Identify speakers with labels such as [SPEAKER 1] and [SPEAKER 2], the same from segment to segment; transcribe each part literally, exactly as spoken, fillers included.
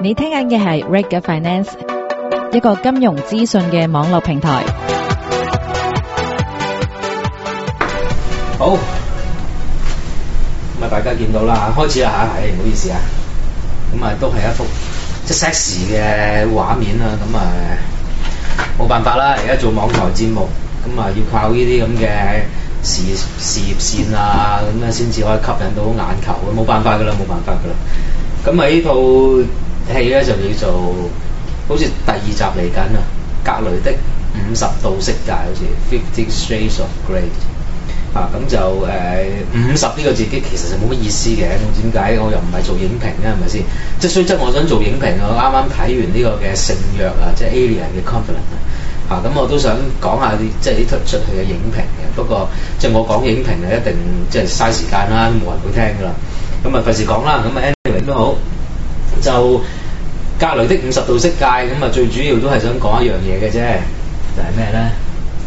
[SPEAKER 1] 你聽緊嘅係 Reg Finance， 一個金融資訊嘅網絡平台。
[SPEAKER 2] 好，咁啊大家見到啦，開始啦嚇，係唔好意思啊，咁啊都係一幅即係 sexy 嘅畫面啦，咁啊冇辦法啦，而家做網台節目，咁啊要靠呢啲咁嘅事事業線啊，咁樣先至可以吸引到眼球，冇辦法噶啦，冇辦法噶啦。咁啊呢套戲咧就叫做好似第二集嚟緊啊，格雷的五十度色戒，好似 Fifty Shades of Grey 啊，咁就誒五十呢個字其實就冇乜意思嘅，咁點解我又唔係做影評咧？係咪先？即係雖則我想做影評，我啱啱睇完呢個嘅聖約啊，即係 Alien 嘅 Covenant 啊。啊，咁我都想講下啲即係呢出出去嘅影評嘅，不過即係我講影評啊，一定即係嘥時間啦，冇人會聽噶啦。咁啊費事講啦，咁啊 anyway 都好，就格雷的五十度色戒，咁啊最主要都係想講一樣嘢嘅啫，就係咩咧？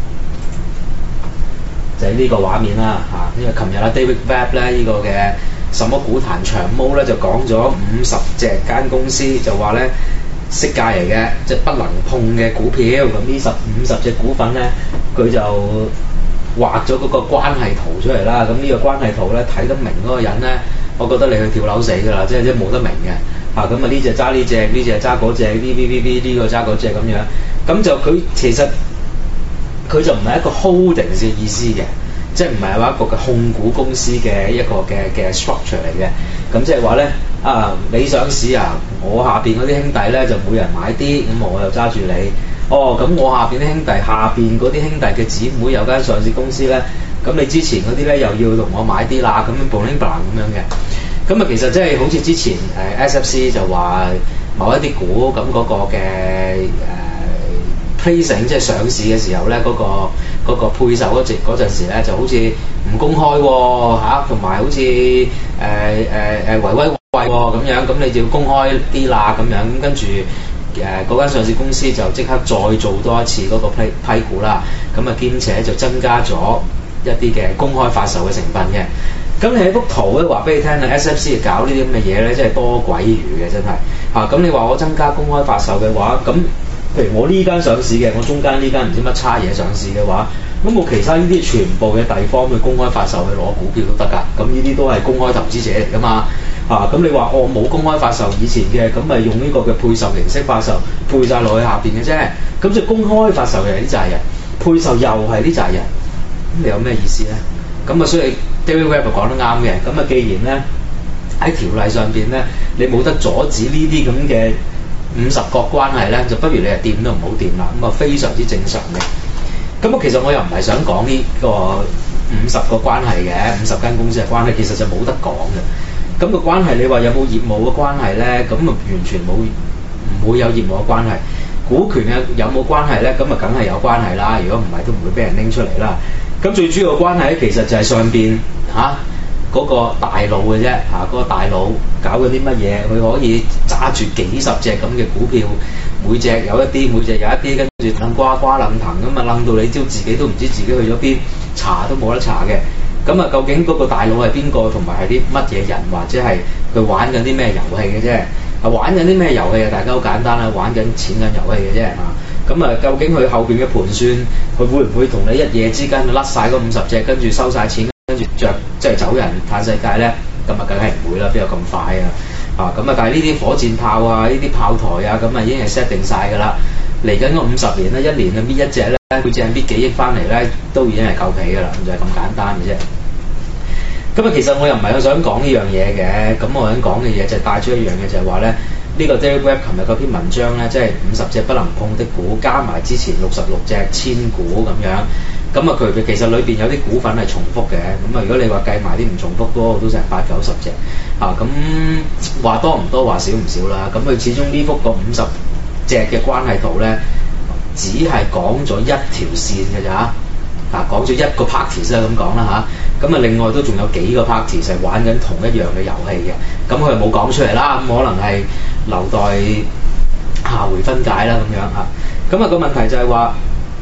[SPEAKER 2] 就係呢個畫面啦嚇，因為琴日啊 David Webb 咧呢個嘅什麼股壇長毛咧就講咗五十隻間公司，就話咧色戒嚟嘅，即係不能碰嘅股票。咁呢十五十隻股份咧，佢就畫咗嗰個關係圖出嚟啦。咁呢個關係圖咧睇得明嗰個人咧，我覺得你去跳樓死㗎啦，即係即係冇得明嘅嚇。咁啊呢隻揸呢隻，呢隻揸嗰隻，呢呢呢呢呢個揸嗰隻咁樣。咁就佢其實佢就唔係一個 holding 嘅意思嘅，即係唔係話一個嘅控股公司嘅一個嘅嘅 structure 嚟嘅。咁即係話咧啊，你上市啊，我下邊嗰啲兄弟咧就每人買啲，咁我又揸住你。哦，咁我下邊啲兄弟下邊嗰啲兄弟嘅姊妹有間上市公司咧，咁你之前嗰啲咧又要同我買啲啦，咁樣 boom bang 咁樣嘅。咁啊，其實即係好似之前誒 S F C 就話某一啲股咁嗰個嘅誒。placing 即係上市嘅時候咧，嗰、嗰個嗰個配售嗰陣嗰陣時咧，就好似唔公開喎嚇，同、啊、埋好似誒誒誒維威貴喎咁樣，咁你就要公開啲啦咁樣，咁跟住誒嗰間上市公司就即刻再做多一次嗰個批批股啦，咁啊兼且就增加咗一啲嘅公開發售嘅成分嘅。咁你喺幅圖咧話俾你聽啊 ，S F C 搞呢啲咁嘅嘢咧，真係多鬼餘嘅真係嚇。咁、啊、你話我增加公開發售嘅話，咁譬如我呢間上市嘅，我中間呢間唔知乜叉嘢上市嘅話，咁我其他呢啲全部嘅地方去公開發售去攞股票都得㗎。咁呢啲都係公開投資者嚟㗎嘛。啊，咁你話我冇公開發售以前嘅，咁咪用呢個嘅配售形式發售，配晒落去下邊嘅啫。咁就公開發售嘅係啲債人，配售又係啲債人，咁你有咩意思咧？咁啊，所以 David Webb 講得啱嘅。咁啊，既然咧喺條例上邊咧，你冇得阻止呢啲咁嘅五十國關係咧，就不如你係掂都唔好掂啦，咁啊非常之正常嘅。咁啊，其實我又唔係想講呢個五十個關係嘅，五十間公司嘅關係，其實就冇得講嘅。咁、個關係你話有冇業務嘅關係咧？咁啊完全冇，唔會有業務嘅關係。股權嘅有冇關係咧？咁啊梗係有關係啦。如果唔係都唔會俾人拎出嚟啦。咁最主要嘅關係咧，其實就係上邊嚇嗰個大佬嘅啫嚇，嗰、個大佬搞緊啲乜嘢？佢可以揸住幾十隻咁嘅股票，每隻有一啲，每隻有一啲，跟住冧瓜瓜冧藤咁啊，冧到你朝自己都唔知自己去咗邊，查都冇得查嘅。咁啊，究竟嗰個大佬係邊個，同埋係啲乜嘢人，或者係佢玩緊啲咩遊戲嘅啫？啊，玩緊啲咩遊戲啊？大家好簡單啦，玩緊錢緊遊戲嘅啫啊！咁啊，究竟佢後邊嘅盤算，佢會唔會同你一夜之間甩晒嗰五十隻，跟住收晒錢，跟住着即係走人嘆世界咧？咁啊，梗係唔會啦，邊有咁快啊？啊，咁啊，但係呢啲火箭炮啊，呢啲炮台啊，咁啊已經係 set 定晒㗎啦。嚟緊嗰五十年咧，一年啊搣一隻咧，佢淨係搣幾億翻嚟咧，都已經係夠皮㗎啦，就係咁簡單嘅啫。咁啊，其實我又唔係想講呢樣嘢嘅，咁我想講嘅嘢就係帶出一樣嘢，就係話咧，呢、這個 David Webb 琴日嗰篇文章咧，即係五十隻不能碰的股，加埋之前六十六隻千股咁樣，咁啊佢其實裏邊有啲股份係重複嘅，咁啊如果你話計埋啲唔重複嗰個都成八九十隻，啊咁話多唔多話少唔少啦，咁佢始終呢幅個五十隻嘅關係圖咧，只係講咗一條線嘅咋。嗱，講咗一個 parties 啦，咁講啦嚇，咁啊另外都仲有幾個 parties 係玩緊同一樣嘅遊戲嘅，咁佢又冇講出嚟啦，咁可能係留待下回分解啦咁樣嚇。咁啊個問題就係話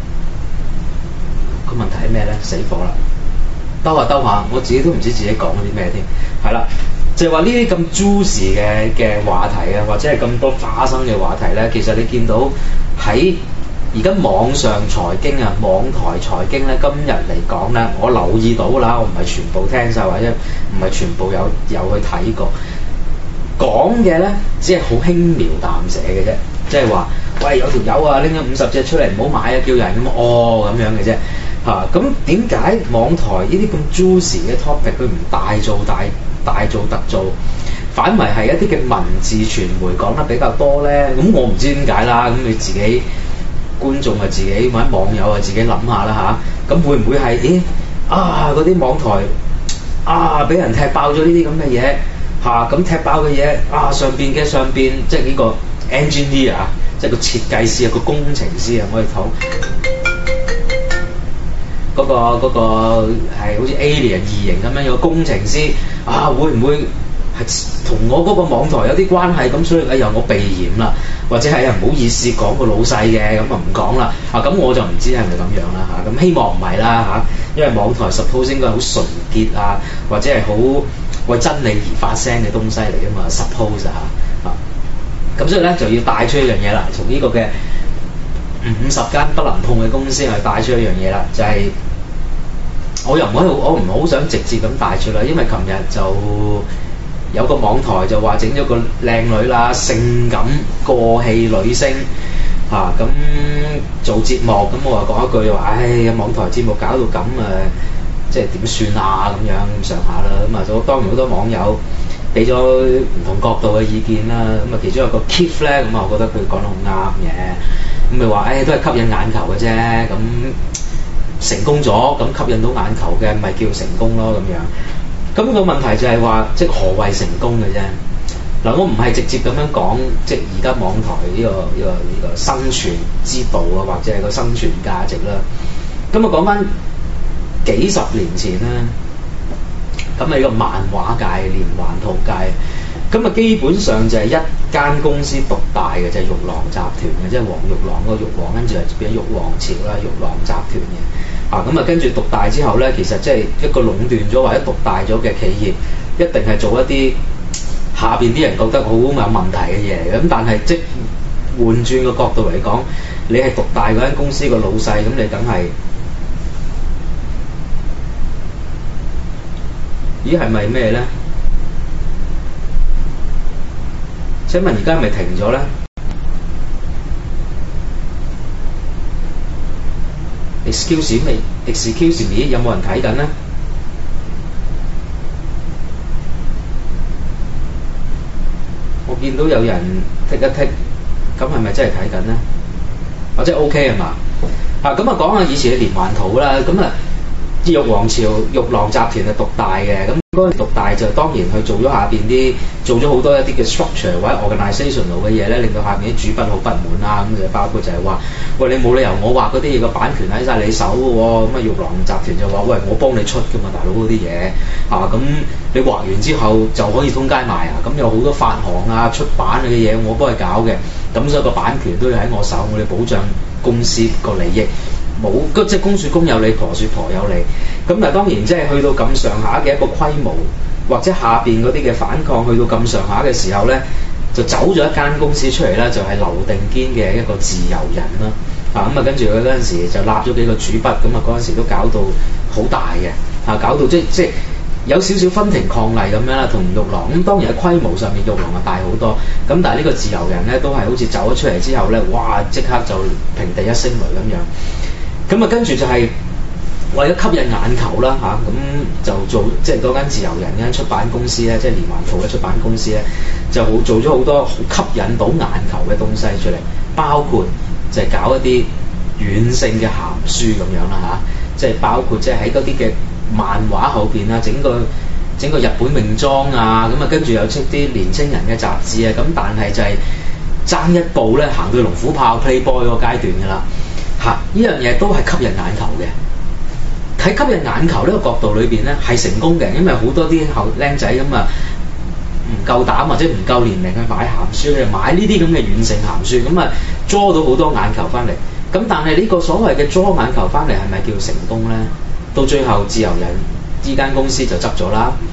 [SPEAKER 2] 個問題係咩咧？死火啦！兜下兜下，我自己都唔知自己講啲咩添。係啦， 就係話呢啲咁 juicy 嘅嘅話題啊，或者係咁多花生嘅話題咧，其實你見到喺而家網上財經啊，網台財經咧，今日嚟講咧，我留意到啦，我唔係全部聽晒，或者唔係全部有有去睇過，講嘅咧只係好輕描淡寫嘅啫，即係話喂有條友啊拎咗五十隻出嚟唔好買啊，叫人咁哦咁樣嘅啫嚇。咁點解網台呢啲咁 juicy 嘅 topic 佢唔大做大大做特做，反為係一啲嘅文字傳媒講得比較多咧？咁我唔知點解啦，咁你自己。觀眾啊，自己或者網友啊，自己諗下啦嚇。咁會唔會係？咦啊！嗰啲網台啊，俾人踢爆咗呢啲咁嘅嘢嚇。咁、啊、踢爆嘅嘢啊，上邊嘅上邊，即係呢個 engineer 啊，即係個設計師啊，個工程師啊，我哋睇嗰個嗰、嗰個係好似 alien 異形咁樣有個工程師啊，會唔會係同我嗰個網台有啲關係？咁所以哎呀，我避嫌啦。或者係啊，唔好意思講個老細嘅，咁啊唔講啦啊，咁我就唔知係咪咁樣啦嚇，咁希望唔係啦嚇，因為網台 suppose 應該係好純潔啊，或者係好為真理而發聲嘅東西嚟㗎嘛 suppose 啊嚇，咁所以咧就要帶出一樣嘢啦，從呢個嘅五十間不能碰嘅公司去帶出一樣嘢啦，就係、是、我又唔可以，我唔好想直接咁帶出啦，因為琴日就。有個網台就話整咗個靚女啦，性感過氣女星嚇，咁、啊、做節目，咁我話講一句話，唉、哎，網台節目搞到咁誒，即係點算啊咁樣咁上下啦，咁啊，當然好多網友俾咗唔同角度嘅意見啦，咁啊，其中有個 Keith 咧，咁啊，我覺得佢講得好啱嘅，咁咪話，唉、哎，都係吸引眼球嘅啫，咁成功咗，咁吸引到眼球嘅，咪叫成功咯咁樣。咁個問題就係話，即係何謂成功嘅啫？嗱，我唔係直接咁樣講，即係而家網台呢、呢個呢、呢個呢、呢個生存之道啊，或者係個生存價值啦。咁啊，講翻幾十年前啦，咁啊呢個漫畫界、連環圖界，咁啊基本上就係一間公司獨大嘅，就係、是、玉郎集團嘅，即係黃玉郎嗰個玉郎，跟住係變咗玉皇朝啦，玉郎集團嘅。啊，咁啊跟住獨大之後咧，其實即係一個壟斷咗或者獨大咗嘅企業，一定係做一啲下邊啲人覺得好有問題嘅嘢嚟嘅。咁但係即換轉個角度嚟講，你係獨大嗰間公司個老細，咁你梗係，咦係咪咩咧？請問而家係咪停咗咧？Excuse me，excuse me，有冇人睇緊咧？我見到有人剔一剔，咁係咪真係睇緊咧？或者 OK 係嘛？啊咁啊講下以前嘅連環圖啦，咁啊玉皇朝玉郎集團係獨大嘅，咁嗰個獨大就當然去做咗下邊啲，做咗好多一啲嘅 structure 或者 organizational 嘅嘢咧，令到下邊啲主筆好不滿啦。咁就包括就係話，喂你冇理由我畫嗰啲嘢個版權喺晒你手嘅喎，咁啊玉郎集團就話，喂我幫你出㗎嘛，大佬嗰啲嘢啊，咁你畫完之後就可以通街賣啊，咁有好多發行啊出版嘅嘢我幫佢搞嘅，咁所以個版權都要喺我手，我哋保障公司個利益。冇，即係公説公有理，婆説婆有理。咁但係當然即係去到咁上下嘅一個規模，或者下邊嗰啲嘅反抗去到咁上下嘅時候咧，就走咗一間公司出嚟啦，就係、是、劉定堅嘅一個自由人啦。啊咁啊，跟住佢嗰陣時就立咗幾個主筆，咁啊嗰陣時都搞到好大嘅，啊搞到即即係有少少分庭抗禮咁樣啦，同玉郎咁當然喺規模上面玉郎啊大好多，咁但係呢個自由人咧都係好似走咗出嚟之後咧，哇即刻就平地一聲雷咁樣。咁啊，跟住就係為咗吸引眼球啦嚇，咁、啊、就做即係嗰間自由人間出版公司咧，即係連環圖嘅出版公司咧，就好做咗好多好吸引到眼球嘅東西出嚟，包括就係搞一啲軟性嘅鹹書咁樣啦嚇，即係包括即係喺嗰啲嘅漫畫後邊啊，整個整個日本泳裝啊，咁啊跟住又出啲年青人嘅雜誌啊，咁但係就係爭一步咧，行到龍虎豹 Playboy 嗰個階段㗎啦。嚇！呢樣嘢都係吸引眼球嘅。喺吸引眼球呢個角度裏邊咧，係成功嘅，因為好多啲後僆仔咁啊，唔夠膽或者唔夠年齡去買鹹書，就買呢啲咁嘅軟性鹹書，咁啊捉到好多眼球翻嚟。咁但係呢個所謂嘅捉眼球翻嚟係咪叫成功咧？到最後自由人呢間公司就執咗啦。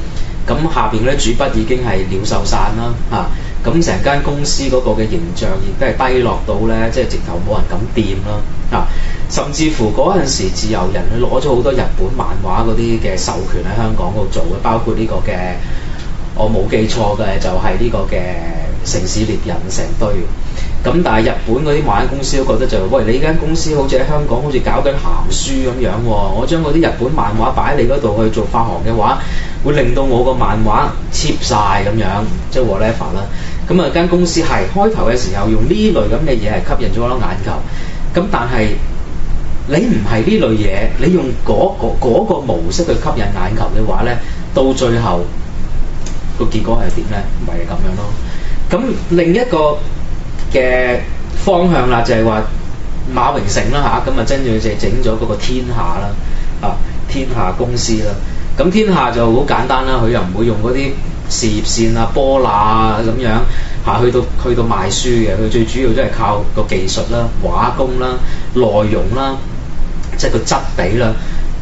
[SPEAKER 2] 咁下邊嗰啲主筆已經係鳥獸散啦嚇。咁成間公司嗰個嘅形象亦都係低落到咧，即係直頭冇人敢掂啦啊！甚至乎嗰陣時自由人佢攞咗好多日本漫畫嗰啲嘅授權喺香港度做嘅，包括呢個嘅我冇記錯嘅就係呢個嘅城市獵人成堆。咁但係日本嗰啲漫畫公司都覺得就喂，你呢間公司好似喺香港好似搞緊鹹書咁樣喎，我將嗰啲日本漫畫擺喺你嗰度去做發行嘅話，會令到我個漫畫 cheap 晒咁樣，即係 whatever 啦。咁啊間公司係開頭嘅時候用呢類咁嘅嘢係吸引咗好多眼球，咁但係你唔係呢類嘢，你用嗰、嗰個嗰個模式去吸引眼球嘅話咧，到最後個結果係點咧？咪係咁樣咯。咁另一個嘅方向啦，就係話馬榮成啦嚇，咁啊跟住就整咗嗰個天下啦，啊天下公司啦。咁天下就好簡單啦，佢又唔會用嗰啲事業線啊、波罅啊咁樣嚇去到去到賣書嘅，佢最主要都係靠個技術啦、畫工啦、內容啦，即係個質地啦，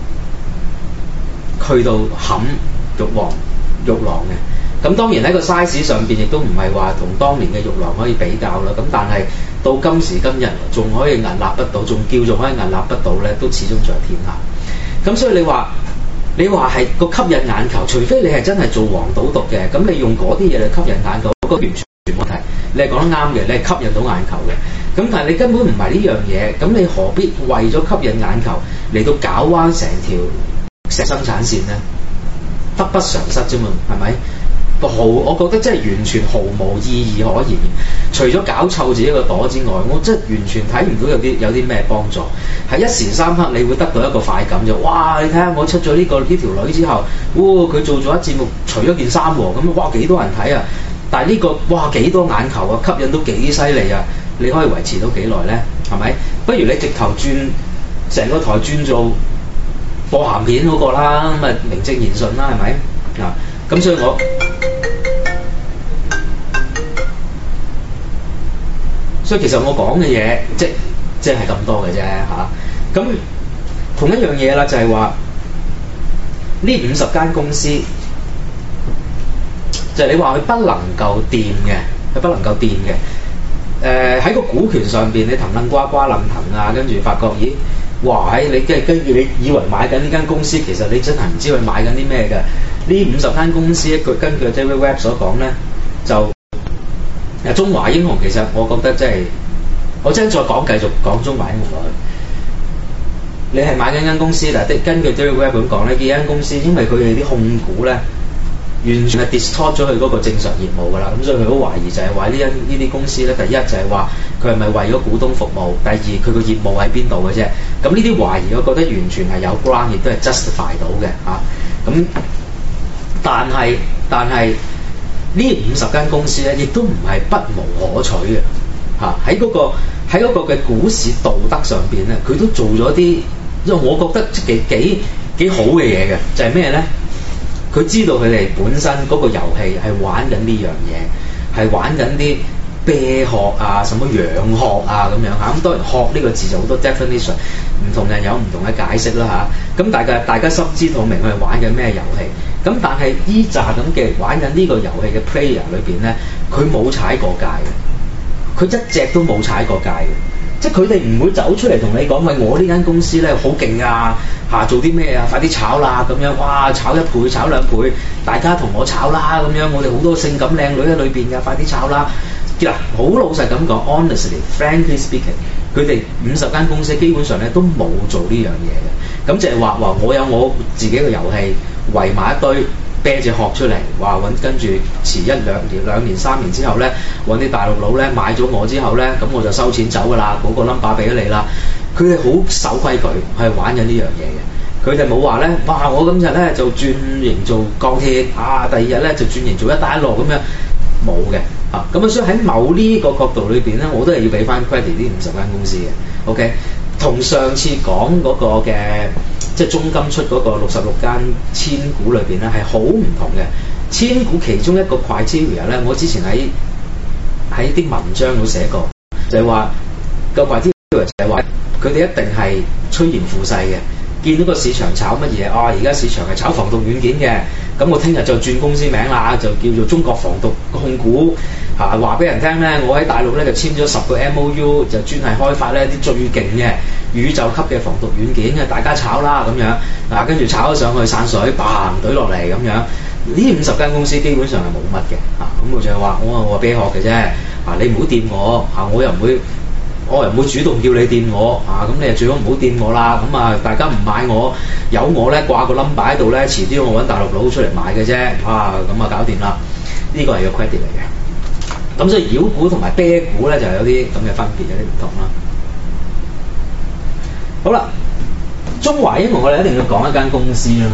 [SPEAKER 2] 去到冚玉皇玉郎嘅。咁當然喺個 size 上邊亦都唔係話同當年嘅玉郎可以比較啦。咁但係到今時今日仲可以屹立不倒，仲叫做可以屹立不倒咧，都始終仲係天下。咁所以你話你話係個吸引眼球，除非你係真係做黃賭毒嘅，咁你用嗰啲嘢嚟吸引眼球，嗰個完全冇問題。你係講得啱嘅，你係吸引到眼球嘅。咁但係你根本唔係呢樣嘢，咁你何必為咗吸引眼球嚟到搞彎成條石生產線咧？得不償失啫嘛，係咪？毫，我覺得真係完全毫無意義可言。除咗搞臭自己個朵之外，我真係完全睇唔到有啲有啲咩幫助。係一時三刻，你會得到一個快感就，哇！你睇下我出咗呢、這個呢條女之後，哇！佢做咗一節目，除咗件衫喎，咁哇幾多人睇啊！但係呢、這個哇幾多眼球啊，吸引到幾犀利啊！你可以維持到幾耐咧？係咪？不如你直頭轉成個台轉做播鹹片嗰個啦，咁啊名正言順啦，係咪？嗱，咁所以我。所以其實我講嘅嘢，即即係咁多嘅啫嚇。咁、啊、同一樣嘢啦，就係話呢五十間公司，就係、是、你話佢不能夠掂嘅，佢不能夠掂嘅。誒、呃、喺個股權上邊，你騰騰呱呱楞騰啊，跟住發覺，咦，哇！喺你跟跟住你以為買緊呢間公司，其實你真係唔知佢買緊啲咩嘅。呢五十間公司，佢根據 David Webb 所講咧，就。嗱，中華英雄其實我覺得即係，我真係再講繼續講中華英雄落去。你係買緊間公司，嗱，根據 David Webb 咁講咧，呢間公司因為佢哋啲控股咧，完全係 distort 咗佢嗰個正常業務㗎啦，咁所以佢好懷疑就係話呢間呢啲公司咧，第一就係話佢係咪為咗股東服務，第二佢個業務喺邊度嘅啫。咁呢啲懷疑，我覺得完全係有 ground，亦都係 justify 到嘅嚇。咁、啊、但係但係。呢五十間公司咧，亦都唔係不無可取嘅嚇。喺嗰個喺嗰個嘅股市道德上邊咧，佢都做咗啲，因為我覺得幾幾幾好嘅嘢嘅，就係咩咧？佢知道佢哋本身嗰個遊戲係玩緊呢樣嘢，係玩緊啲啤殼啊、什麼洋殼啊咁樣嚇。咁當然殼呢個字就好多 definition， 唔同人有唔同嘅解釋啦嚇。咁大家大家心知肚明佢係玩緊咩遊戲。咁但係依扎咁嘅玩緊呢個遊戲嘅 player 裏邊咧，佢冇踩過界嘅，佢一隻都冇踩過界嘅，即係佢哋唔會走出嚟同你講，喂，我呢間公司咧好勁啊，嚇、啊、做啲咩啊，快啲炒啦咁樣，哇炒一倍炒兩倍，大家同我炒啦咁樣，我哋好多性感靚女喺裏邊㗎，快啲炒啦！嗱，好老實咁講 ，honestly，frankly speaking，佢哋五十間公司基本上咧都冇做呢樣嘢嘅，咁就係話話我有我自己嘅遊戲。圍埋一堆啤隻殼出嚟，話揾跟住遲一兩年、兩年、三年之後咧，揾啲大陸佬咧買咗我之後咧，咁我就收錢走㗎啦，嗰、那個 number 俾咗你啦。佢哋好守規矩，係玩緊呢樣嘢嘅。佢哋冇話咧，哇！我今日咧就轉型做鋼鐵啊，第二日咧就轉型做一帶一路咁樣，冇嘅啊。咁啊，所以喺某呢個角度裏邊咧，我都係要俾翻 credit 呢五十間公司嘅。OK，同上次講嗰個嘅。即係中金出嗰個六十六間千股裏邊咧，係好唔同嘅。千股其中一個 criteria 咧，我之前喺喺啲文章度寫過，就係話個 criteria 就係話佢哋一定係趨炎附勢嘅， 見到個市場炒乜嘢啊？而家市場係炒防毒軟件嘅，咁我聽日就轉公司名啦，就叫做中國防毒控股嚇。話俾人聽咧，我喺大陸咧就簽咗十個 M O U， 就專係開發咧啲最勁嘅宇宙級嘅防毒軟件嘅，大家炒啦咁樣嗱，跟住炒咗上去散水，嘭懟落嚟咁樣。呢五十間公司基本上係冇乜嘅嚇，咁、啊、我就係話我我俾學嘅啫嚇，你唔好掂我嚇、啊，我又唔會。我又唔會主動叫你掂我啊，咁你就最好唔好掂我啦。咁啊，大家唔買我，有我咧掛個 number 喺度咧，遲啲我揾大陸佬出嚟買嘅啫。啊，咁啊搞掂啦。呢、這個係個 credit 嚟嘅。咁所以妖股同埋啤股咧就有啲咁嘅分別，有啲唔同啦。好啦，中華英雄我哋一定要講一間公司啦。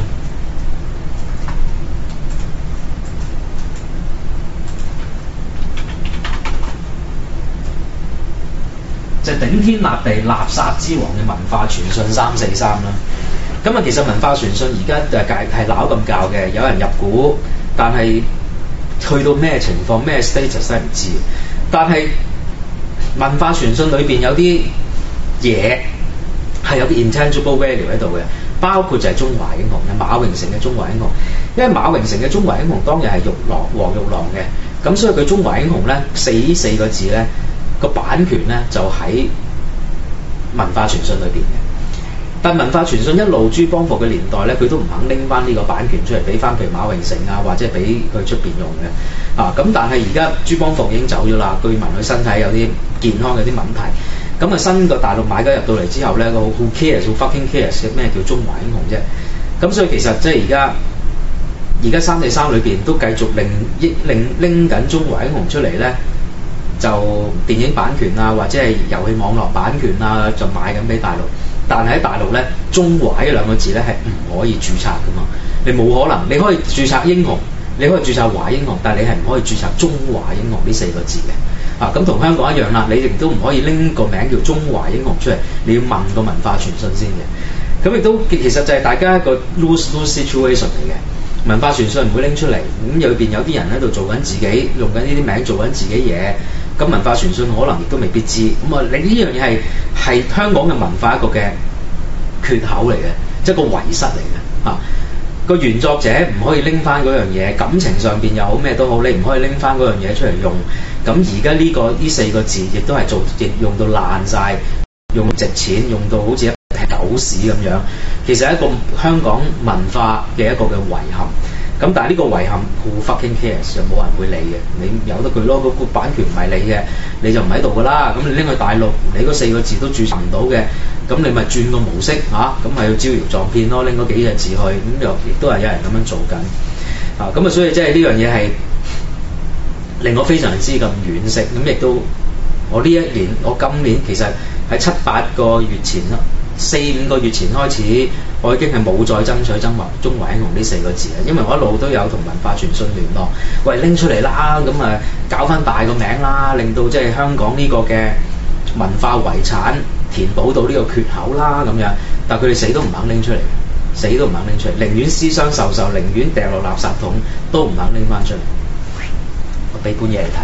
[SPEAKER 2] 就頂天立地、垃圾之王嘅文化傳信三四三啦。咁啊，其實文化傳信而家就係係鬧咁教嘅，有人入股，但係去到咩情況、咩 status 都唔知。但係文化傳信裏邊有啲嘢係有啲 intangible value 喺度嘅，包括就係中華英雄嘅馬榮成嘅中華英雄。因為馬榮成嘅中華英雄當日係玉郎黃玉郎嘅，咁所以佢中華英雄咧四四個字咧。個版權咧就喺文化傳信裏邊嘅，但文化傳信一路珠邦服嘅年代咧，佢都唔肯拎翻呢個版權出嚟俾翻譬如馬榮成啊，或者俾佢出邊用嘅啊。咁但係而家珠邦服已經走咗啦，據聞佢身體有啲健康有啲問題。咁啊新個大陸買家入到嚟之後咧，個 who cares，who fucking cares 嘅咩叫中華英雄啫？咁所以其實即係而家而家三四三裏邊都繼續令令拎緊中華英雄出嚟咧。就電影版權啊，或者係遊戲網絡版權啊，就賣緊俾大陸。但係喺大陸咧，中華呢兩個字咧係唔可以註冊噶嘛。你冇可能，你可以註冊英雄，你可以註冊華英雄，但係你係唔可以註冊中華英雄呢四個字嘅。啊，咁同香港一樣啦，你亦都唔可以拎個名叫中華英雄出嚟，你要問個文化傳信先嘅。咁亦都其實就係大家一個 lose-lose situation 嚟嘅。文化傳信唔會拎出嚟，咁裏邊有啲人喺度做緊自己，用緊呢啲名做緊自己嘢。咁文化傳信可能亦都未必知，咁啊你呢樣嘢係係香港嘅文化一個嘅缺口嚟嘅，即係個遺失嚟嘅嚇。個原作者唔可以拎翻嗰樣嘢，感情上邊又好咩都好，你唔可以拎翻嗰樣嘢出嚟用。咁而家呢個呢四個字亦都係做亦用到爛晒，用值錢，用到好似一撇狗屎咁樣。其實係一個香港文化嘅一個嘅遺憾。咁但係呢個遺憾 who fucking cares 就冇人會理嘅，你由得佢咯，個個版權唔係你嘅，你就唔喺度噶啦。咁你拎去大陸，你嗰四個字都註冊唔到嘅，咁你咪轉個模式嚇，咁咪要招搖撞騙咯，拎嗰幾隻字去，咁又亦都係有人咁樣做緊。啊，咁啊，所以即係呢樣嘢係令我非常之咁惋惜。咁亦都我呢一年，我今年其實喺七八個月前啦。四五個月前開始，我已經係冇再爭取中華中華英雄呢四個字啦，因為我一路都有同文化傳信聯絡，喂拎出嚟啦，咁啊搞翻大個名啦，令到即係香港呢個嘅文化遺產填補到呢個缺口啦咁樣，但係佢哋死都唔肯拎出嚟，死都唔肯拎出嚟，寧願私相授受，寧願掟落垃圾桶，都唔肯拎翻出嚟。我俾本嘢你睇。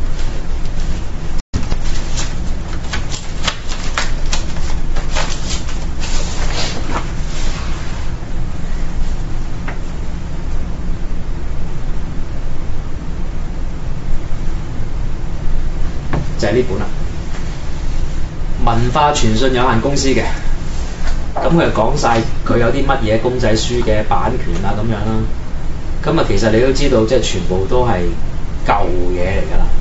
[SPEAKER 2] 就係呢本啦，文化傳信有限公司嘅，咁佢就講晒佢有啲乜嘢公仔書嘅版權啊咁樣啦。咁啊，其實你都知道，即係全部都係舊嘢嚟㗎啦。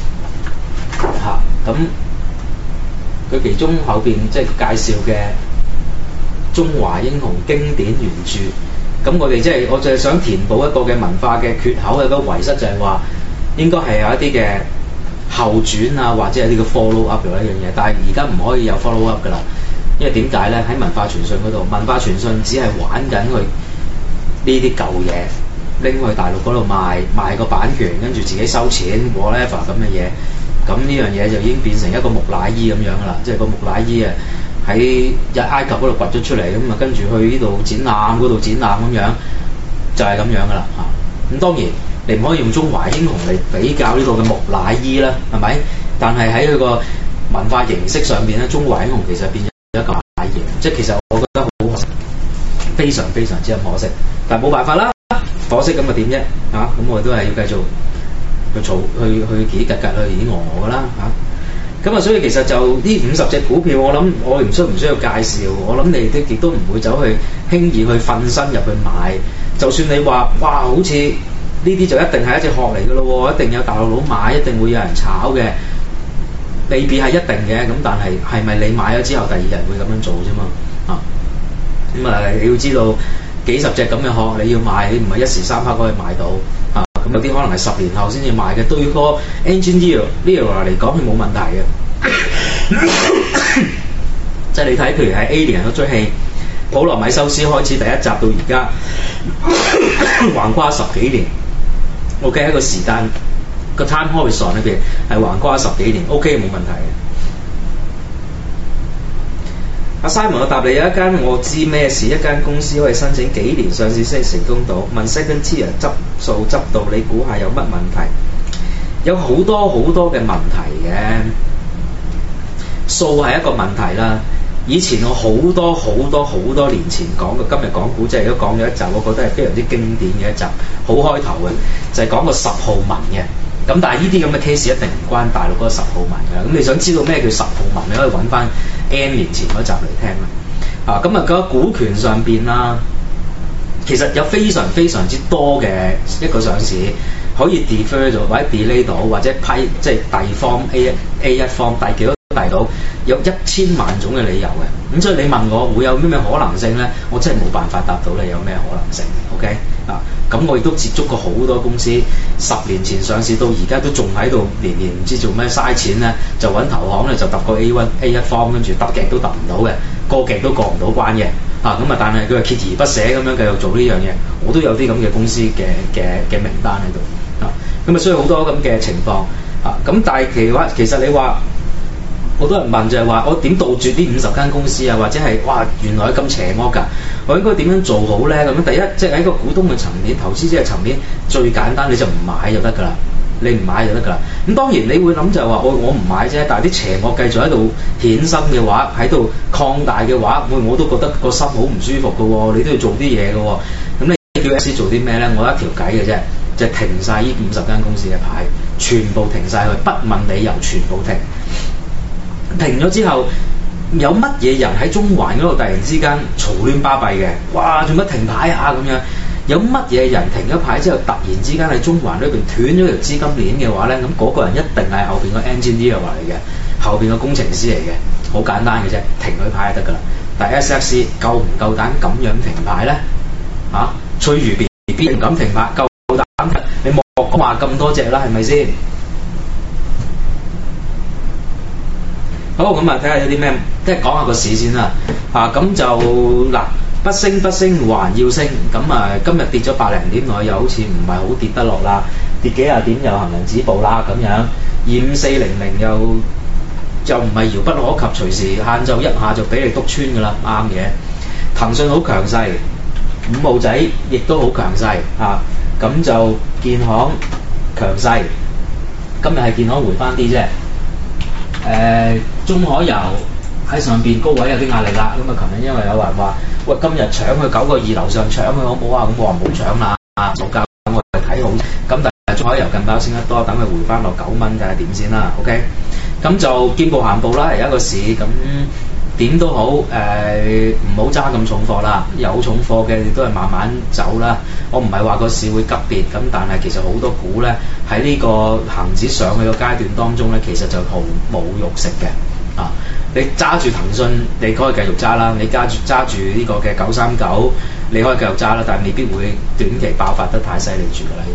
[SPEAKER 2] 嚇，咁佢其中後邊即係介紹嘅《中華英雄經典原著》，咁我哋即係我就係想填補一個嘅文化嘅缺口嘅嗰個遺失，就係話應該係有一啲嘅後傳啊，或者係呢個 follow up 嘅一樣嘢，但係而家唔可以有 follow up 㗎啦，因為點解咧？喺文化傳信嗰度，文化傳信只係玩緊佢呢啲舊嘢，拎去大陸嗰度賣，賣個版權，跟住自己收錢 whatever 咁嘅嘢，咁呢樣嘢就已經變成一個木乃伊咁樣㗎啦，即係個木乃伊啊喺埃及嗰度掘咗出嚟，咁啊跟住去呢度展覽，嗰度展覽咁樣，就係、是、咁樣㗎啦嚇。咁當然。你唔可以用中華英雄嚟比較呢個嘅木乃伊啦，係咪？但係喺佢個文化形式上邊咧，中華英雄其實變咗一個木乃伊，即係其實我覺得好可惜。 非常非常之咁可惜。但係冇辦法啦，可惜咁咪點啫嚇？咁、啊、我哋都係要繼續去嘈去去幾格格去演鵝鵝㗎啦嚇。咁啊，所以其實就呢五十隻股票，我諗我唔需唔需要介紹，我諗你哋亦都唔會走去輕易去瞓身入去買。就算你話哇，好似呢啲就一定係一隻殼嚟㗎咯喎，一定有大陸佬買，一定會有人炒嘅，未必係一定嘅。咁但係係咪你買咗之後第二日會咁樣做啫嘛？啊，咁啊你要知道幾十隻咁嘅殼你要買，你唔係一時三刻可以買到啊。咁有啲可能係十年後先至買嘅，對個 engineer 呢樣嚟講係冇問題嘅。即係你睇，譬如係 Alien 嗰出戲，普羅米修斯開始第一集到而家，橫跨十幾年。OK， 喺個時間個 time horizon 裏邊係橫跨十幾年 ，OK 冇問題嘅。阿 Simon 我答你，有一間我知咩事，一間公司可以申請幾年上市先成功到，問 second tier 執數執到，你估下有乜問題？有好多好多嘅問題嘅，數係一個問題啦。以前我好多好多好多年前講過，今日講股即係都講咗一集，我覺得係非常之經典嘅一集，好開頭嘅，就係、是、講個十號文嘅。咁但係呢啲咁嘅 case 一定唔關大陸嗰個十號文㗎。咁你想知道咩叫十號文，你可以揾翻 N 年前嗰集嚟聽啦。啊，咁啊個股權上邊啦，其實有非常非常之多嘅一個上市可以 defer 咗或者 delay 到，或者批即係遞 form A 一 A 一 form 遞幾多遞到，有一千萬種嘅理由嘅。咁所以你問我會有咩咩可能性咧？我真係冇辦法答到你有咩可能性。OK 啊，咁我亦都接觸過好多公司，十年前上市到而家都仲喺度，年年唔知做咩嘥錢咧，就揾投行咧就揼個 A 一 A 一 form，跟住揼極都揼唔到嘅，過極都過唔到關嘅。啊，咁啊，但係佢係鍥而不捨咁樣繼續做呢樣嘢，我都有啲咁嘅公司嘅嘅嘅名單喺度。啊，咁啊，所以好多咁嘅情況。啊，咁但係其話其實你話，好多人問就係話我點杜絕呢五十間公司啊，或者係哇原來咁邪惡㗎，我應該點樣做好咧？咁樣第一即係喺個股東嘅層面、投資者嘅層面，最簡單你就唔買就得㗎啦，你唔買就得㗎啦。咁當然你會諗就係話我我唔買啫，但係啲邪惡繼續喺度衍生嘅話，喺度擴大嘅話，我我都覺得個心好唔舒服㗎喎，你都要做啲嘢㗎喎。咁你叫 S 做啲咩咧？我一條計嘅啫，就係、停晒呢五十間公司嘅牌，全部停晒佢，不問理由，全部停。停咗之後，有乜嘢人喺中環嗰度突然之間嘈亂巴閉嘅？哇！做乜停牌啊咁樣？有乜嘢人停咗牌之後，突然之間喺中環裏邊斷咗條資金鏈嘅話咧，咁嗰個人一定係後邊個 engineer 嚟嘅，後邊個工程師嚟嘅，好簡單嘅啫，停佢牌就得㗎啦。但係 S F C 夠唔夠膽咁樣停牌咧？嚇、啊，翠如 B B 唔敢停牌，夠膽？你莫講話咁多隻啦，係咪先？好，咁啊，睇下有啲咩，即係講下個市先啦。啊，咁就嗱，不升不升還要升，咁啊，今日跌咗百零點落去，又好似唔係好跌得落啦，跌幾廿點又行人止步啦咁樣。二五四零零又就唔係遙不可及，隨時限就一下就俾你篤穿㗎啦，啱嘅。騰訊好強勢，五號仔亦都好強勢啊，咁就建行強勢，今日係建行回翻啲啫。誒、呃、中海油喺上邊高位有啲壓力啦，咁啊，琴日因為有人話，喂，今日搶佢九個二樓上搶佢好唔好啊？咁我話唔好搶啦，啊，冇價我係睇好，咁但係中海油近排升得多，等佢回翻落九蚊睇下點先啦 ，OK？ 咁就見步行步啦，而家個市咁點都好，誒唔好揸咁重貨啦，有重貨嘅亦都係慢慢走啦。我唔係話個市會急跌，咁但係其實好多股咧喺呢個恆指上去個階段當中咧，其實就毫冇肉食嘅啊！你揸住騰訊，你可以繼續揸啦；你揸住揸住呢個嘅九三九，你可以繼續揸啦，但係未必會短期爆發得太犀利住㗎啦，呢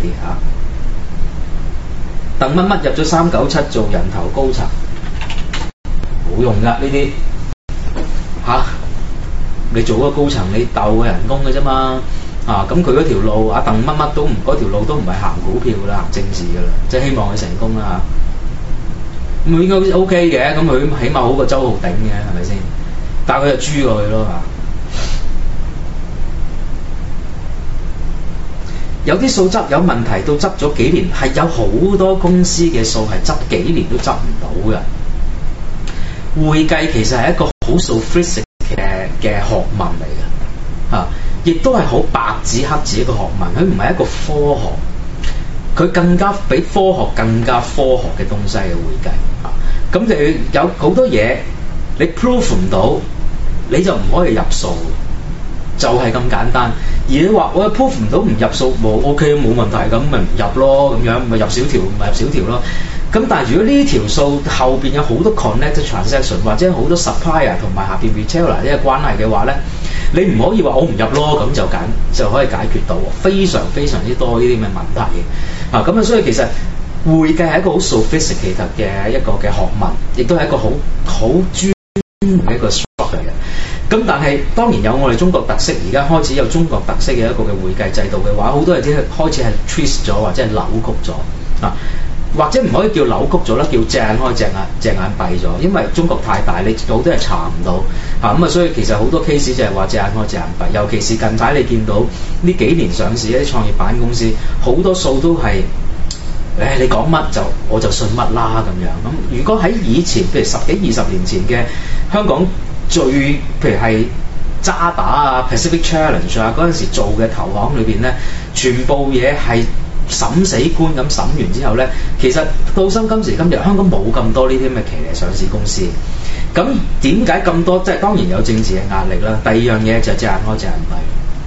[SPEAKER 2] 啲嚇。鄧乜乜入咗三九七做人頭高層，冇用㗎呢啲。嚇、啊！你做嗰個高層，你鬥嘅人工嘅啫嘛，啊咁佢嗰條路，阿鄧乜乜都唔嗰條路都唔係行股票㗎啦，行政治㗎啦，即係希望佢成功啦嚇。咁、啊、佢應該 O K 嘅，咁佢起碼好過周浩鼎嘅，係咪先？但係佢就豬過去咯嚇。有啲數執有問題，到執咗幾年，係有好多公司嘅數係執幾年都執唔到嘅。會計其實係一個好 sophisticated 嘅嘅學問嚟嘅嚇， 亦都係好白紙黑字一個學問，佢唔係一個科學。佢更加比科學更加科學嘅東西嘅會計啊，咁就有好多嘢你 prove 唔到，你就唔可以入數，就係、是、咁簡單。而你話我 prove 唔到唔入數，冇 OK 冇問題，咁咪唔入咯，咁樣咪入少條咪入少條咯。咁但係如果呢條數後邊有好多 connected transaction 或者好多 supplier 同埋下邊 retailer 呢個關係嘅話咧，你唔可以話我唔入咯，咁就簡就可以解決到，非常非常之多呢啲咁嘅問題嘅。啊，咁啊，所以其實會計係一個好 sophisticated 嘅一個嘅學問，亦都係一個好好專門嘅一個 structure 嘅。咁但係當然有我哋中國特色，而家開始有中國特色嘅一個嘅會計制度嘅話，好多嘢啲開始係 twist 咗或者係扭曲咗啊。或者唔可以叫扭曲咗啦，叫隻眼開隻眼隻眼閉咗，因為中國太大，你好多係查唔到嚇咁啊，所以其實好多 case 就係話隻眼開隻眼閉，尤其是近排你見到呢幾年上市一啲創業板公司，好多數都係誒你講乜就我就信乜啦咁樣。咁如果喺以前，譬如十幾二十年前嘅香港最譬如係渣打啊、Pacific Challenge 啊嗰陣時做嘅投行裏邊咧，全部嘢係審死官咁審完之後咧，其實到今今時今日香港冇咁多呢啲咁嘅騎呢上市公司。咁點解咁多？即係當然有政治嘅壓力啦。第二樣嘢就係隻眼開隻眼閉。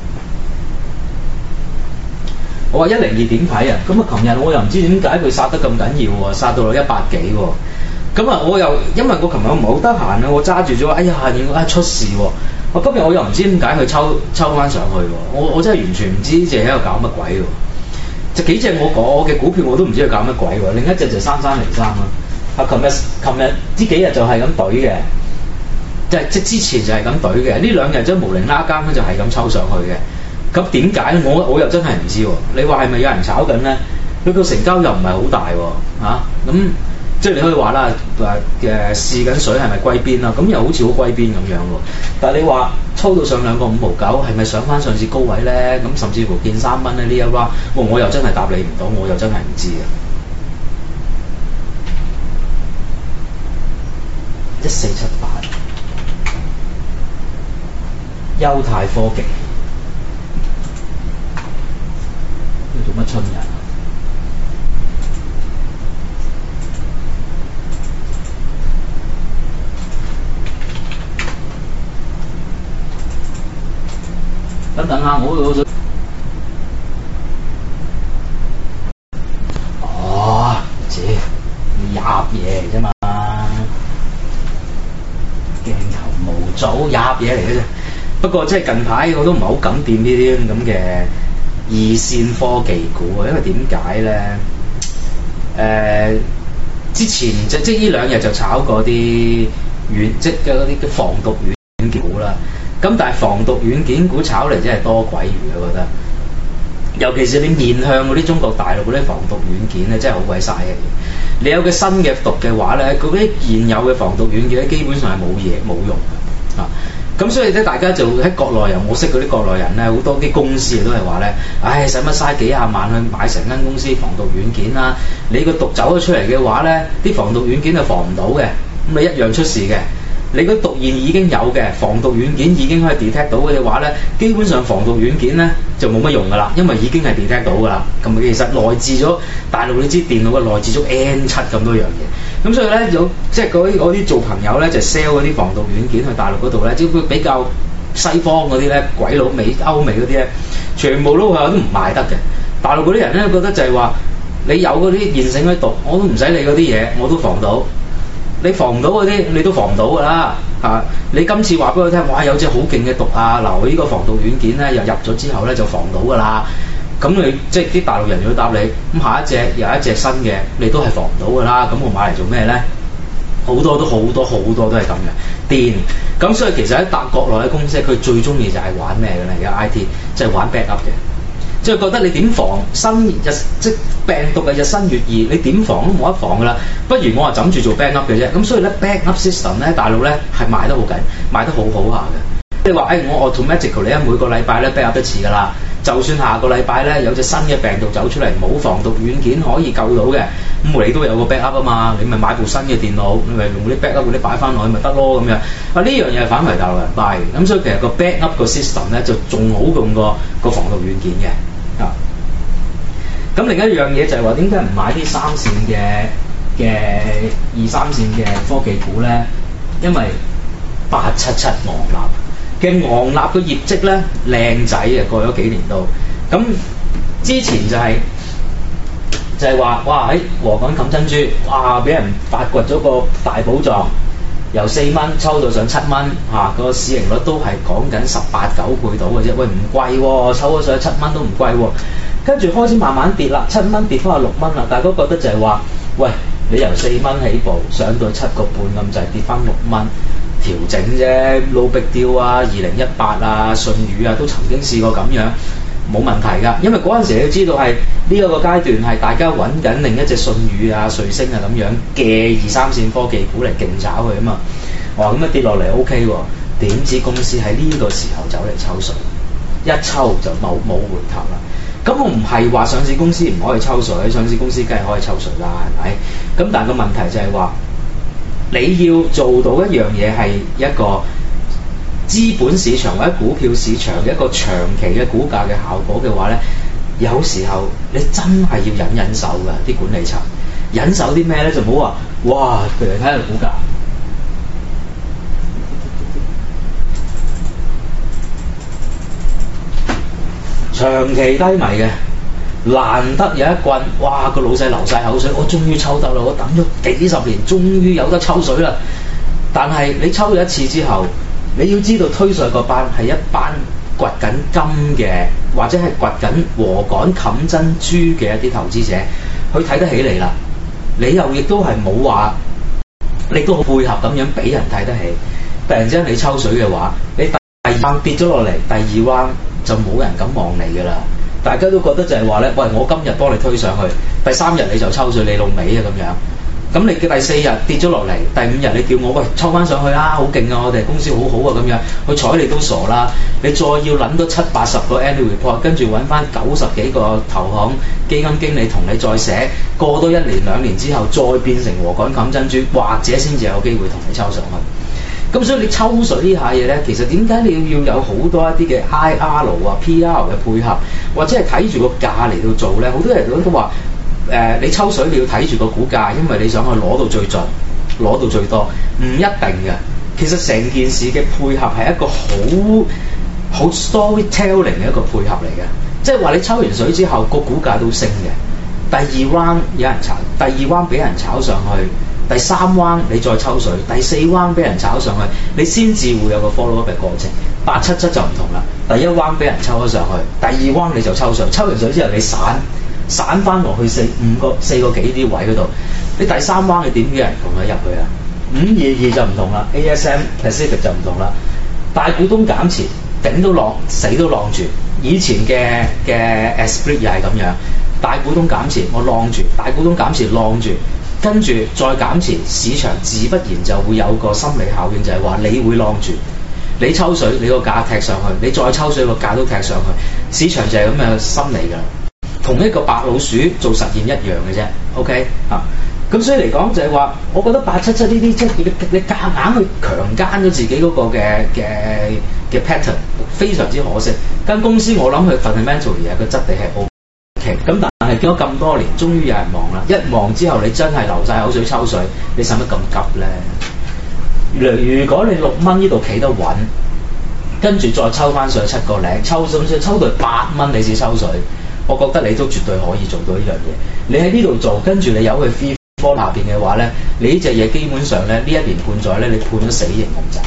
[SPEAKER 2] 我話一零二點睇啊，咁啊，琴日我又唔知點解佢殺得咁緊要喎，殺到落一百幾喎。咁啊，我又因為我琴日我唔係好得閒啊，我揸住咗，哎呀，點解出事喎？我今日我又唔知點解佢抽抽翻上去喎。我我真係完全唔知呢隻喺度搞乜鬼喎。就幾隻我講嘅股票我都唔知佢搞乜鬼喎，另一隻就三三零三啦。啊，琴日琴日呢幾日就係咁懟嘅，即係即之前就係咁懟嘅，呢兩日即係無零啦更就係咁抽上去嘅。咁點解咧？我我又真係唔知喎。你話係咪有人炒緊咧？佢個成交又唔係好大喎，嚇、啊、咁即係你可以話啦，話誒試緊水係咪歸邊啦？咁又好似好歸邊咁樣喎。但係你話抽到上兩個五毫九，係咪上翻上次高位咧？咁甚至乎見三蚊咧呢一 round，我又真係答你唔到，我又真係唔知嘅。一四七八，優泰科技，呢做乜春人啊？等等下，我我想哦，姐，你噏嘢嚟啫嘛，鏡頭模組噏嘢嚟嘅啫。不過即係近排我都唔係好敢掂呢啲咁嘅二線科技股啊，因為點解咧？誒、呃，之前即即呢兩日就炒過啲軟即嘅嗰啲防毒軟件股啦。咁但係防毒軟件股炒嚟真係多鬼餘，我覺得。尤其是你面向嗰啲中國大陸嗰啲防毒軟件咧，真係好鬼嘥嘅。你有個新嘅毒嘅話咧，嗰啲現有嘅防毒軟件咧，基本上係冇嘢冇用嘅啊。咁所以咧，大家就喺國內人，我識嗰啲國內人咧，好多啲公司都係話咧，唉，使乜嘥幾廿萬去買成間公司防毒軟件啦？你個毒走咗出嚟嘅話咧，啲防毒軟件係防唔到嘅，咁你一樣出事嘅。你個毒現已經有嘅防毒軟件已經可以 detect 到嘅話咧，基本上防毒軟件咧就冇乜用噶啦，因為已經係 detect 到噶啦。咁其實內置咗大陸你知電腦嘅內置咗 N 七咁多樣嘢，咁所以咧有即係嗰啲嗰啲做朋友咧就 sell 嗰啲防毒軟件去大陸嗰度咧，只會比較西方嗰啲咧鬼佬美歐美嗰啲咧，全部都係都唔賣得嘅。大陸嗰啲人咧覺得就係話你有嗰啲現成嘅毒，我都唔使理嗰啲嘢，我都防到。你防唔到嗰啲，你都防唔到㗎啦嚇！你今次話俾我聽，哇有隻好勁嘅毒啊！嗱，我呢個防毒軟件咧，又入咗之後咧就防到㗎啦。咁你即係啲大陸人要答你，咁下一隻又一隻新嘅，你都係防唔到㗎啦。咁我買嚟做咩咧？好多都好多好多都係咁嘅癲。咁所以其實喺大國內嘅公司，佢最中意就係玩咩嘅咧？而家 I T 即係玩 backup 嘅。即係覺得你點防新日即病毒嘅日新月異，你點防都冇得防㗎啦。不如我話枕住做 backup 嘅啫。咁所以咧 backup system 咧，大陸咧係賣得好緊，賣得好好下嘅。你話誒、哎、我 automatically 咧每個禮拜咧 backup 一次㗎啦， 就算下個禮拜咧有隻新嘅病毒走出嚟，冇防毒軟件可以救到嘅，咁你都有個 backup 啊嘛，你咪買部新嘅電腦，你咪用啲 backup 嗰啲擺翻落去咪得咯咁樣。啊呢樣嘢係反為大陸人 buy 嘅，咁所以其實個 backup 個 system 咧就仲好用過個防毒軟件嘅啊。咁另一樣嘢就係話點解唔買啲三線嘅嘅二三線嘅科技股咧？因為八七七昂立嘅昂立嘅業績咧靚仔啊，過咗幾年都咁。之前就係、是、就係、是、話哇喺禾稈冚珍珠，哇俾人發掘咗個大寶藏，由四蚊抽到上七蚊嚇，個市盈率都係講緊十八九倍到嘅啫。喂唔貴喎，抽咗上七蚊都唔貴喎。跟住開始慢慢跌啦，七蚊跌翻去六蚊啦，大家覺得就係話喂。你由四蚊起步上到七個半咁就係跌翻六蚊，調整啫，no big deal啊！二零一八啊，舜宇啊都曾經試過咁樣，冇問題㗎。因為嗰陣時你要知道係呢一個階段係大家揾緊另一隻舜宇啊、瑞聲啊咁樣嘅二三線科技股嚟勁炒佢啊嘛。哇！咁啊跌落嚟 OK 喎，點知公司喺呢個時候走嚟抽水，一抽就冇冇回頭啦。咁我唔係話上市公司唔可以抽水，上市公司梗係可以抽水啦，係咪？咁但係個問題就係話，你要做到一樣嘢係一個資本市場或者股票市場嘅一個長期嘅股價嘅效果嘅話咧，有時候你真係要忍忍手㗎，啲管理層忍手啲咩咧？就唔好話哇，譬如睇下股價。長期低迷嘅，難得有一棍，哇！個老細流晒口水，我終於抽得啦！我等咗幾十年，終於有得抽水啦。但係你抽咗一次之後，你要知道推上個班係一班掘緊金嘅，或者係掘緊禾稈冚珍珠嘅一啲投資者，佢睇得起你啦。你又亦都係冇話，你都好配合咁樣俾人睇得起。突然之間你抽水嘅話，你第二彎跌咗落嚟，第二彎。就冇人敢望你㗎啦，大家都覺得就係話咧，喂，我今日幫你推上去，第三日你就抽水你老尾啊咁樣，咁你嘅第四日跌咗落嚟，第五日你叫我喂抽翻上去啦，好勁啊，我哋公司好好啊咁樣，去睬你都傻啦，你再要諗多七八十個 annual report， 跟住揾翻九十幾個投行基金經理同你再寫，過多一年兩年之後再變成禾稈冚珍珠，或者先至有機會同你抽上去。咁所以你抽水呢下嘢咧，其實點解你要要有好多一啲嘅 I R 啊、P R 嘅配合，或者係睇住個價嚟到做咧？好多人都話誒、呃，你抽水你要睇住個股價，因為你想去攞到最盡、攞到最多，唔一定嘅。其實成件事嘅配合係一個好好 storytelling 嘅一個配合嚟嘅，即係話你抽完水之後個股價都升嘅。第二 round 有人炒，第二 round 俾人炒上去。第三彎你再抽水，第四彎俾人炒上去，你先至會有個 follow up 嘅過程。八七七就唔同啦，第一彎俾人抽咗上去，第二彎你就抽水，抽完水之後你散散翻落去四五個四個幾啲位嗰度，你第三彎你點俾人同佢入去啊？五二二就唔同啦 ，A S M Pacific 就唔同啦，大股東減持，頂都浪死都浪住，以前嘅嘅 Esprit 又係咁樣，大股東減持我浪住，大股東減持浪住。跟住再減持，市場自不然就會有個心理效應，就係話你會晾住，你抽水，你個價踢上去，你再抽水個價都踢上去，市場就係咁嘅心理㗎。同一個白老鼠做實驗一樣嘅啫 ，OK 啊？咁所以嚟講就係話，我覺得八七七呢啲即係你你夾硬去強姦咗自己嗰個嘅嘅嘅 pattern， 非常之可惜。間公司我諗佢 fundamental 嘢個質地係 OK。咁但係經咗咁多年，終於有人望啦！一望之後，你真係流晒口水抽水，你使乜咁急咧？如果你六蚊呢度企得穩，跟住再抽翻上七個零，抽上去抽到八蚊你先抽水，我覺得你都絕對可以做到呢樣嘢。你喺呢度做，跟住你有去 free fall 下邊嘅話咧，你呢隻嘢基本上咧呢一年半載咧，你判咗死刑咁滯。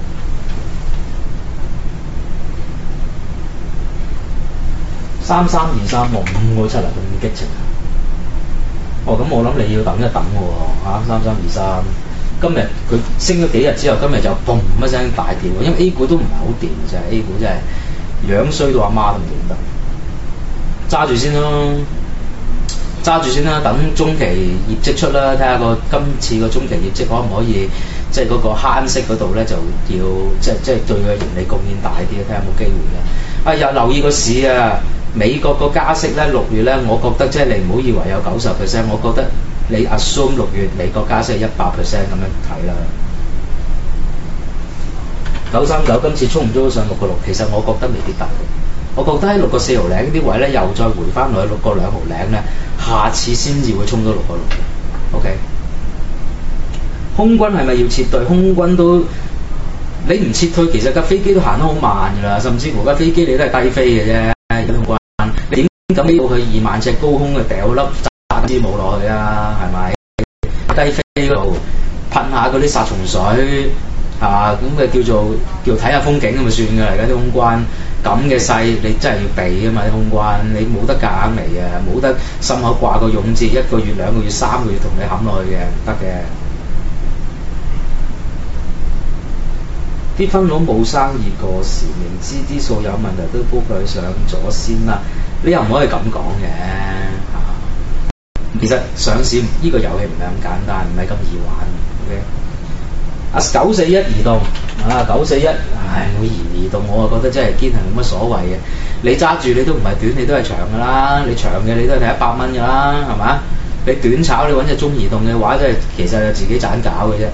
[SPEAKER 2] 三三二三望五個七啊，咁激情啊！哦，咁我諗你要等一等喎嚇，三三二三，今日佢升咗幾日之後，今日就嘣一聲大跌喎，因為 A 股都唔係好掂嘅啫 ，A 股真係樣衰到阿媽都唔認得，揸住先咯，揸住先啦，等中期業績出啦，睇下個今次個中期業績可唔可以即係嗰個慳息嗰度咧，就要即係即係對佢盈利貢獻大啲，睇下有冇機會嘅。啊，又留意個市啊！ 美國個加息咧，六月咧，我覺得即係你唔好以為有九十 percent， 我覺得你 assume 六月美國加息一百 percent 咁樣睇啦。九三九今次衝唔衝到上六個六，其實我覺得未必得。我覺得喺六個四毫零啲位咧，又再回翻落去六個兩毫零咧，下次先至會衝到六個六嘅。OK， 空軍係咪要撤退？空軍都你唔撤退，其實架飛機都行得好慢㗎啦，甚至乎架飛機你都係低飛嘅啫。空軍你點咁飛到去二萬尺高空嘅掉粒炸支冇落去啊？係咪？低飛嗰度噴下嗰啲殺蟲水。啊，咁嘅叫做叫睇下風景咁就算㗎啦，而家啲空軍咁嘅勢，你真係要避㗎嘛啲空軍，你冇得夾硬嚟嘅，冇得心口掛個勇字，一個月、兩個月、三個月同你冚落去嘅，唔得嘅。啲分佬冇生意過時，明知啲數有問題都煲佢上咗先啦，你又唔可以咁講嘅嚇。其實上市呢、呢個遊戲唔係咁簡單，唔係咁易玩。OK。啊九四一移動啊九四一，唉我移移動我啊覺得真係堅係冇乜所謂嘅。你揸住你都唔係短，你都係長㗎啦。你長嘅你都係睇一百蚊㗎啦，係嘛？你短炒你揾隻中移動嘅話，真係其實係自己盞搞嘅啫。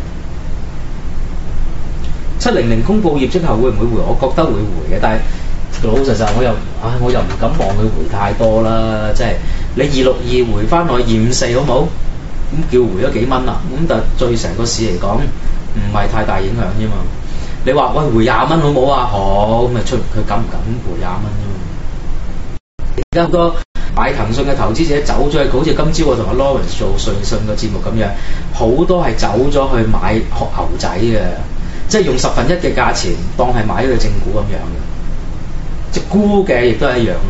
[SPEAKER 2] 七零零公佈業績後會唔會回？我覺得會回嘅，但係老老實實我又唉我又唔敢望佢回太多啦。即係你二六二回翻落去二五四好冇？咁叫回咗幾蚊啦。咁但係對成個市嚟講，唔係太大影響啫嘛，你話喂回廿蚊好冇啊？好，咁咪出佢敢唔敢回廿蚊啫嘛？而家好多買騰訊嘅投資者走咗去，好似今朝我同阿 Lawrence 做瑞信個節目咁樣，好多係走咗去買學牛仔嘅，即係用十分一嘅價錢當係買咗個正股咁樣嘅，即係沽嘅亦都係一樣。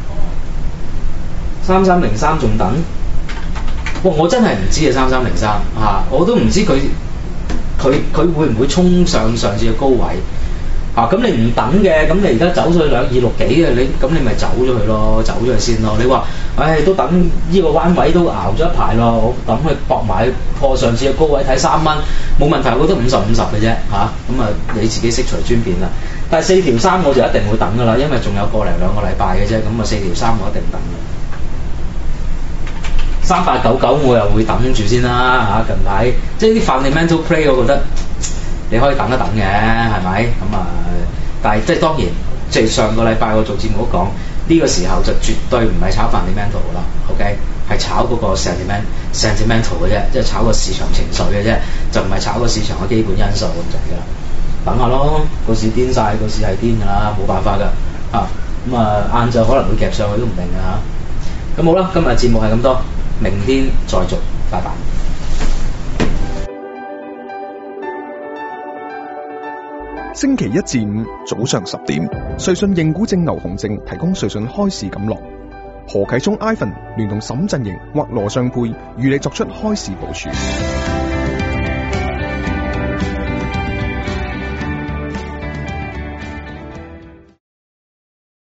[SPEAKER 2] 三三零三仲等？哇！我真係唔知啊，三三零三嚇，我都唔知佢。佢佢會唔會衝上上次嘅高位啊？咁你唔等嘅，咁你而家走咗去兩二六幾嘅，你咁你咪走咗去咯，走咗去先咯。你話，唉，都等呢個彎位都熬咗一排咯，我等佢搏埋破上次嘅高位睇三蚊，冇問題，我覺得五十五十嘅啫嚇。咁啊，你自己悉隨尊便啦。但係四條三我就一定會等㗎啦，因為仲有個零兩個禮拜嘅啫，咁啊四條三我一定等嘅。三八九九我又會等住先啦嚇，近排即係啲 fundamental play， 我覺得你可以等一等嘅，係咪？咁啊，但係即係當然，即係上個禮拜我做節目都講，呢個時候就絕對唔係炒 fundamental 啦 ，OK？ 係炒嗰個 sentiment sentimental 嘅啫，即係炒個市場情緒嘅啫，就唔係炒個市場嘅基本因素咁就係啦。等下咯，個市癲晒，個市係癲㗎啦，冇辦法㗎嚇。咁啊，晏晝可能會夾上去都唔定㗎嚇。咁好啦，今日節目係咁多。明天再續，拜拜。
[SPEAKER 3] 星期一至五早上十點，瑞信認股證牛熊證提供瑞信開市錦囊。何啟聰 Ivan 聯同沈振盈或羅尚佩與你作出開市部署。